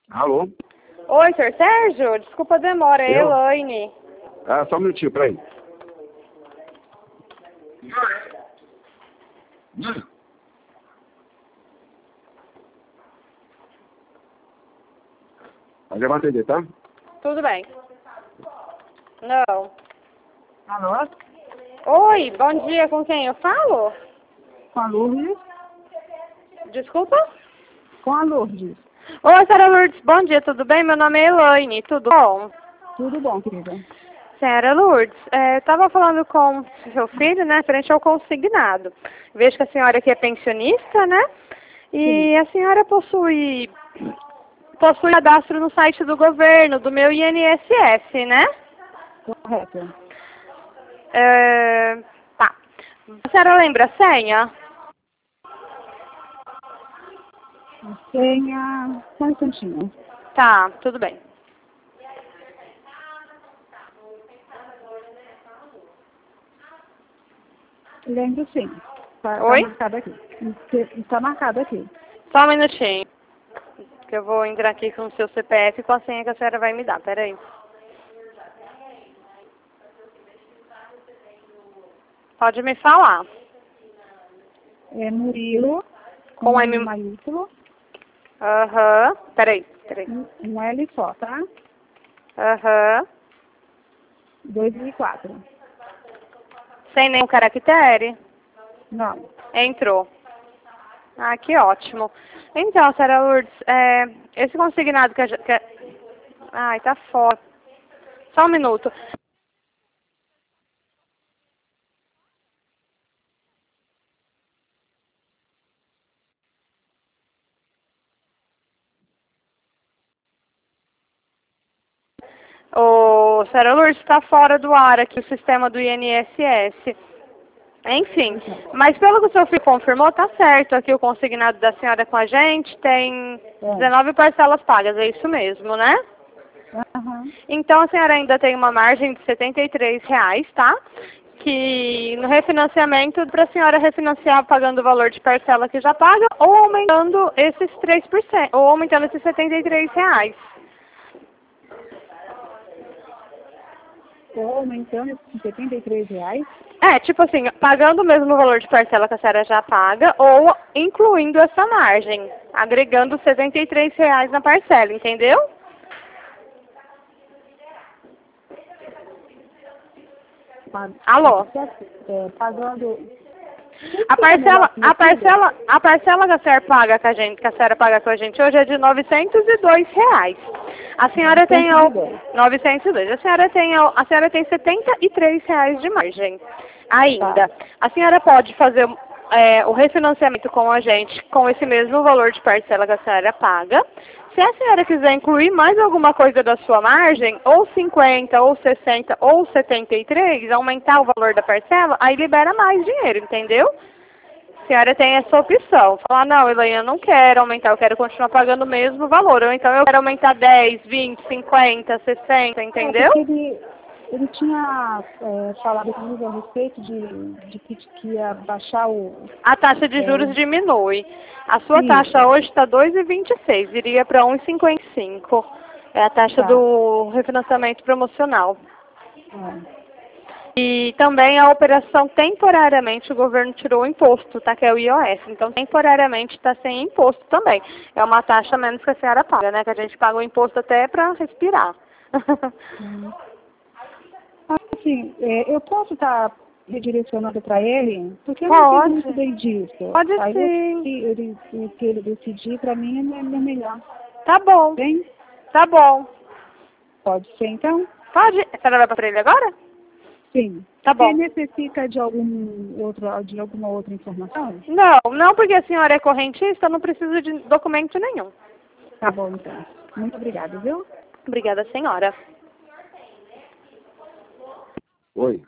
Alô? Oi, senhor Sérgio? Desculpa a demora, é Eu? Elaine. Ah, só um minutinho, peraí. Mas já vai atender, tá? Tudo bem. Não. Alô? Oi, bom dia, com quem eu falo? Com a Lourdes? Desculpa? Com a Lourdes. Oi, senhora Lourdes, bom dia, tudo bem? Meu nome é Elaine, tudo bom? Tudo bom, querida? Senhora Lourdes, estava falando com seu filho, né, frente ao consignado. Vejo que a senhora aqui é pensionista, né? E Sim. a senhora possui cadastro no site do governo, do meu INSS, né? Correto. Tá. A senhora lembra a senha? Senha... Só um instantinho. Tá, tudo bem. Lembro sim. Tá Oi? marcado aqui. Está marcado aqui. Só um minutinho. Que eu vou entrar aqui com o seu CPF e com a senha que a senhora vai me dar. Peraí. Pode me falar. É Murilo, Com com M M maiúsculo, Aham. Peraí. um L só, tá? Aham. 2004. Sem nenhum caractere? Não. Entrou. Ah, que ótimo. Então, senhora Lourdes, esse consignado Ai, tá fora. Só um minuto. O senhora Lourdes está fora do ar aqui, o sistema do INSS. Enfim, mas pelo que o seu filho confirmou, tá certo. Aqui o consignado da senhora com a gente tem 19 parcelas pagas, é isso mesmo, né? Aham. Então a senhora ainda tem uma margem de R$ 73, tá? Que no refinanciamento, para a senhora refinanciar pagando o valor de parcela que já paga, ou aumentando esses 3%, ou aumentando esses R$ 73. Estou aumentando esses R$ 73. Tipo assim, pagando o mesmo valor de parcela que a senhora já paga, ou incluindo essa margem, agregando R$ 73 na parcela, entendeu? Alô? Pagando... A parcela que a senhora paga com a gente, que a senhora paga com a gente hoje é de R$ 902. A senhora tem 902. A senhora tem R$ 73 de margem ainda. A senhora pode fazer o refinanciamento com a gente com esse mesmo valor de parcela que a senhora paga. Se a senhora quiser incluir mais alguma coisa da sua margem, ou 50, ou 60, ou 73, aumentar o valor da parcela, aí libera mais dinheiro, entendeu? A senhora tem essa opção. Falar, não, Elaine, eu não quero aumentar, eu quero continuar pagando o mesmo valor. Ou então eu quero aumentar 10, 20, 50, 60, entendeu? Ele tinha falado comigo a respeito de que ia baixar o... A taxa de juros diminui. A sua taxa hoje está 2,26, iria para 1,55. É a taxa do refinanciamento promocional. E também a operação, temporariamente, o governo tirou o imposto, tá? Que é o IOF. Então, temporariamente, está sem imposto também. É uma taxa menos que a senhora paga, né? Que a gente paga o imposto até para respirar. Assim, eu posso estar redirecionando para ele? Porque eu Pode. não entendo muito bem disso. Pode Aí sim. o que ele decidir, para mim, é melhor. Tá bom. Bem? Tá bom. Pode ser, então? Pode. A senhora vai para ele agora? Sim. Tá bom. Você necessita de alguma outra informação? Não, porque a senhora é correntista, não precisa de documento nenhum. Tá bom, então. Muito obrigada, viu? Obrigada, senhora. Oi.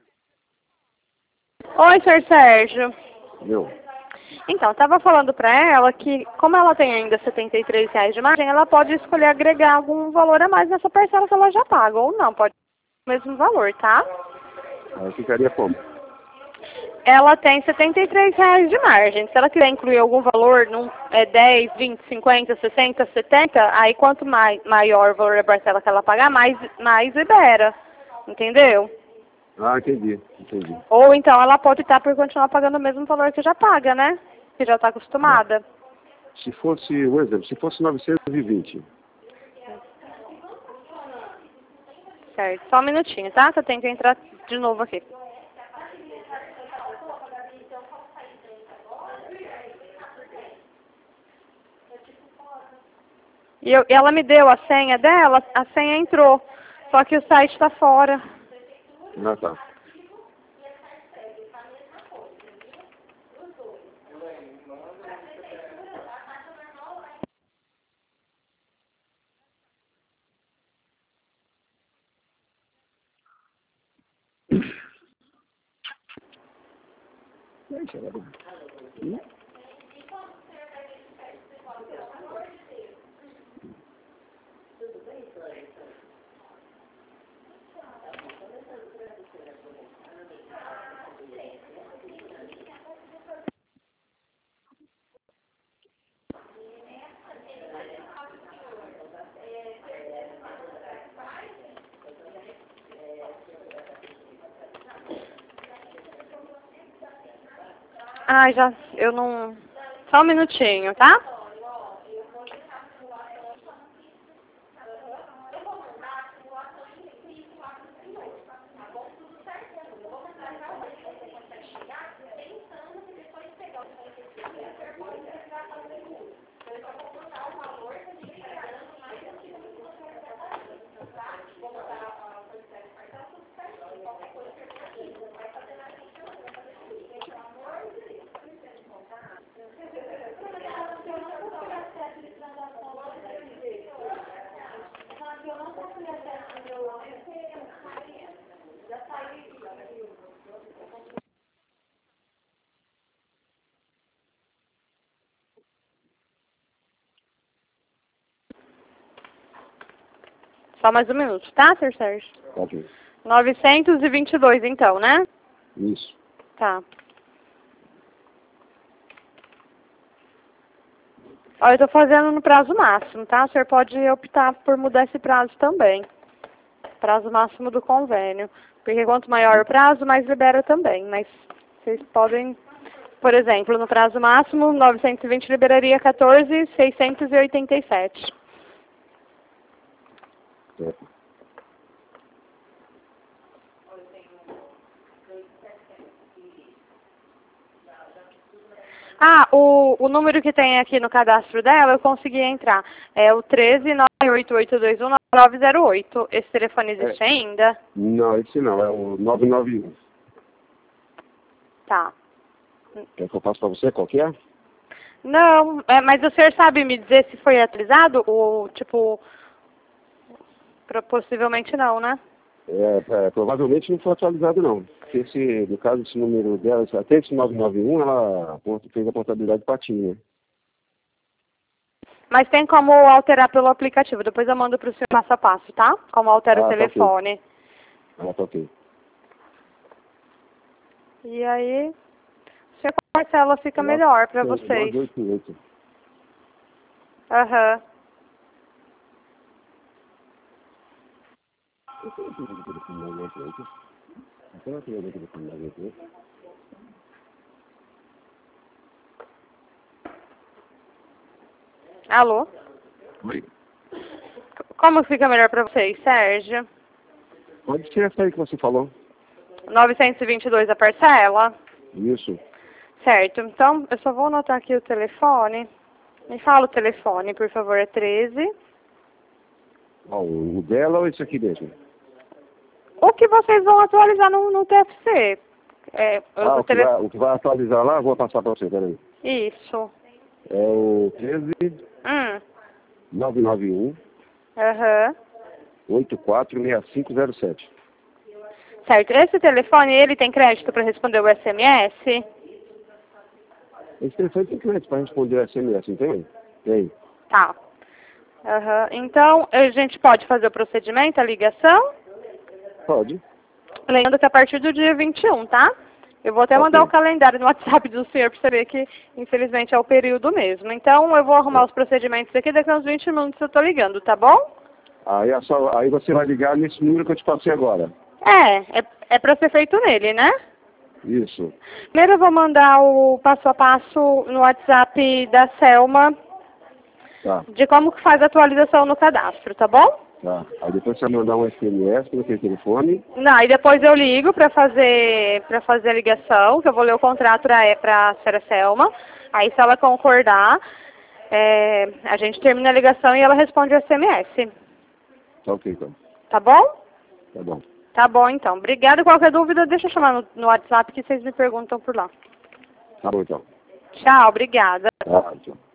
Oi, senhor Sérgio. Meu. Então, estava falando para ela que, como ela tem ainda R$ 73 de margem, ela pode escolher agregar algum valor a mais nessa parcela que ela já paga, ou não, pode ser o mesmo valor, tá? Aí ficaria como? ela tem R$ 73 de margem. Se ela quiser incluir algum valor, 10, 20, 50, 60, 70, aí quanto maior o valor da parcela que ela pagar, mais libera. Entendeu? Ah, entendi. Ou então ela pode optar por continuar pagando o mesmo valor que já paga, né? Que já está acostumada. Se fosse, um exemplo, se fosse 920. Certo. Só um minutinho, tá? Que eu tenho que entrar de novo aqui. E ela me deu a senha dela, a senha entrou. Só que o site está fora. Ah, tá. Ah, eu não... Só um minutinho, tá? Só mais um minuto, tá, Sr. Sérgio? Ok. 922, então, né? Isso. Tá. Ó, eu tô fazendo no prazo máximo, tá? O senhor pode optar por mudar esse prazo também. Prazo máximo do convênio. Porque quanto maior o prazo, mais libera também. Mas vocês podem, por exemplo, no prazo máximo, 920 liberaria 14.687. Certo. Ah, o número que tem aqui no cadastro dela, eu consegui entrar. É o 13.98821.908. Esse telefone existe ainda? Não, esse não, é o 991. Tá. Quer que eu passe para você qual que é? Não, mas o senhor sabe me dizer se foi atualizado? Ou, tipo, possivelmente não, né? Provavelmente não foi atualizado não. Porque no caso, esse número dela, até esse 991, ela fez a portabilidade patinha. Mas tem como alterar pelo aplicativo. Depois eu mando para o senhor passo a passo, tá? Como altera o telefone. Ah, tá ok. E aí, se a parcela fica melhor para vocês. 988. Aham. Alô? Oi. Como fica melhor para vocês, Sérgio? Pode ser essa aí que você falou. 922 a parcela? Isso. Certo. Então, eu só vou anotar aqui o telefone. Me fala o telefone, por favor. É 13. Ó, o dela ou esse aqui mesmo? O que vocês vão atualizar no TFC? O que vai atualizar lá, vou passar para você, peraí. Isso. É o 13 991 Aham. 846507. Certo. Esse telefone, ele tem crédito para responder o SMS? Esse telefone tem crédito para responder o SMS, não tem? Tem. Tá. Aham. Então, a gente pode fazer o procedimento, a ligação? Pode. Lembrando que a partir do dia 21, tá? Eu vou até mandar o calendário no WhatsApp do senhor para você ver que, infelizmente, é o período mesmo. Então, eu vou arrumar os procedimentos aqui, daqui a uns 20 minutos eu tô ligando, tá bom? Aí você vai ligar nesse número que eu te passei agora. É para ser feito nele, né? Isso. Primeiro eu vou mandar o passo a passo no WhatsApp da Selma, Tá. de como que faz a atualização no cadastro, tá bom? Tá. Aí depois você vai mandar um SMS pelo teu telefone. Não, aí depois eu ligo para fazer a ligação, que eu vou ler o contrato para a senhora Selma. Aí se ela concordar, a gente termina a ligação e ela responde o SMS. Tá ok, então. Tá bom? Tá bom. Tá bom, então. Obrigada. Qualquer dúvida, deixa eu chamar no WhatsApp que vocês me perguntam por lá. Tá bom, então. Tchau, obrigada. Tá, tchau.